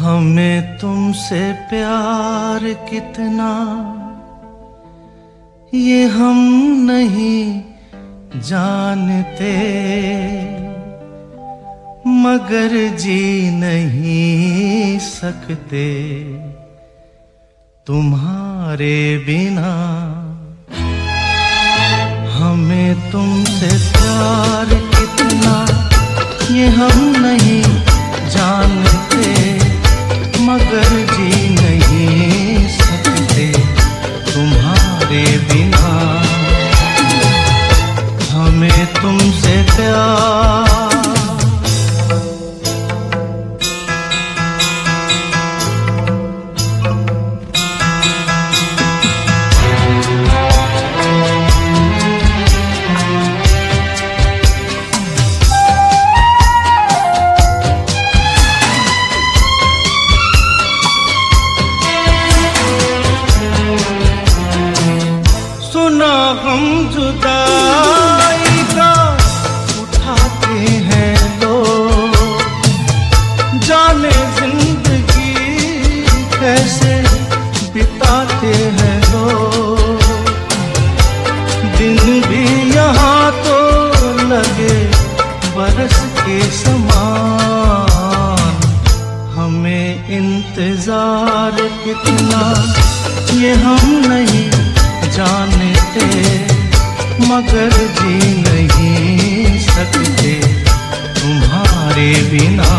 हमें तुमसे प्यार कितना ये हम नहीं जानते, मगर जी नहीं सकते तुम्हारे बिना। हमें तुमसे प्यार कितना ये हम नहीं जानते, मगर जी नहीं सकते तुम्हारे बिना। हमें तुमसे प्यार हम जुदाई का उठाते हैं लोग, जाने जिंदगी कैसे बिताते हैं लोग। दिन भी यहाँ तो लगे बरस के समान, हमें इंतजार कितना ये हम नहीं जानते, मगर जी नहीं सकते तुम्हारे बिना।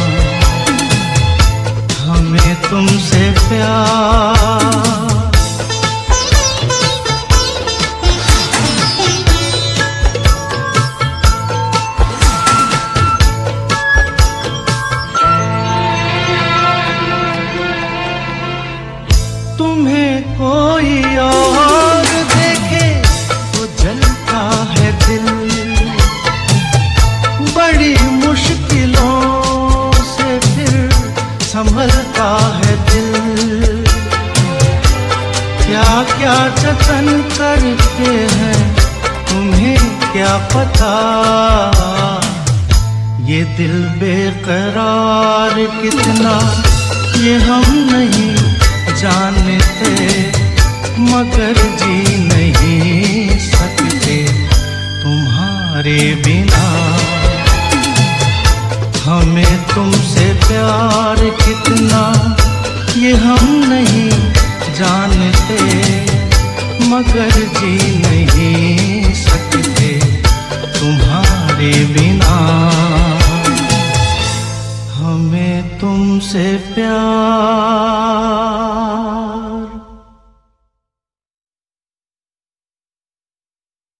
हमें तुमसे प्यार तुम्हें कोई और देखे तो जलता है दिल, बड़ी मुश्किलों से फिर संभलता है दिल। क्या क्या जतन करते हैं तुम्हें क्या पता, ये दिल बेकरार कितना ये हम नहीं जानते, मगर जी नहीं सकते तुम्हारे बिना। हमें तुमसे प्यार कितना ये हम नहीं जानते, मगर जी नहीं सकते तुम्हारे बिना। हमें तुमसे प्यार